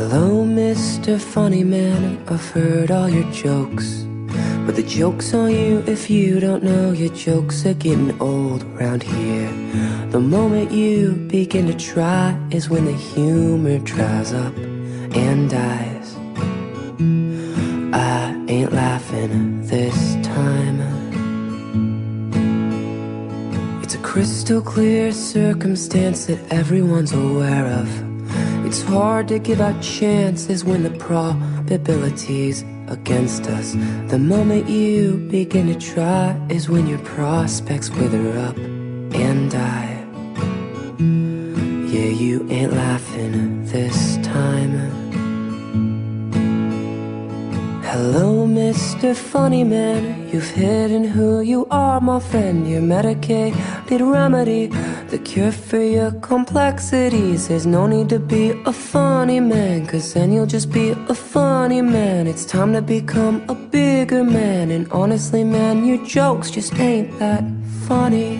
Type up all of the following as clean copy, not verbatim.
Hello, Mr. Funny Man, I've heard all your jokes, but the joke's on you if you don't know your jokes are getting old around here. The moment you begin to try is when the humor dries up and dies. I ain't laughing this time. It's a crystal clear circumstance that everyone's aware of. It's hard to give out chances when the probability's against us. The moment you begin to try is when your prospects wither up and die. Yeah, you ain't laughing this time. Hello, Mr. Funny Man, you've hidden who you are, my friend. Your medicated remedy, the cure for your complexities. There's no need to be a funny man, 'cause then you'll just be a funny man. It's time to become a bigger man. And honestly, man, your jokes just ain't that funny.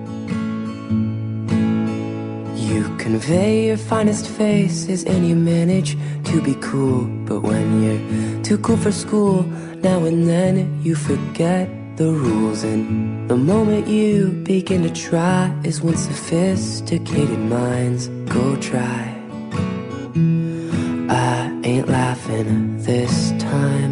You convey your finest faces and you manage to be cool, but when you're too cool for school, now and then you forget the rules. And the moment you begin to try is when sophisticated minds go dry. I ain't laughing this time.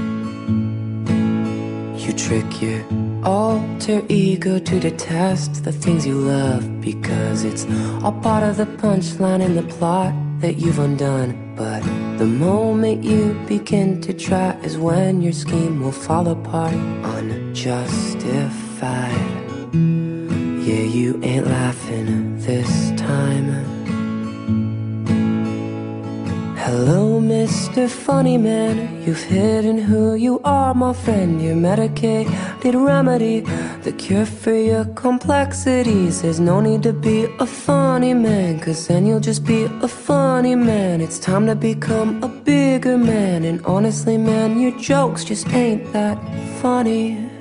You trick your alter ego to detest the things you love, because it's all part of the punchline in the plot that you've undone. But the moment you begin to try is when your scheme will fall apart, unjustified. Yeah, you ain't laughing this time. Hello, Mr. Funny Man, you've hidden who you are, my friend. Your medicated remedy, the cure for your complexities. There's no need to be a funny man, 'cause then you'll just be a funny man. It's time to become a bigger man. And honestly, man, your jokes just ain't that funny.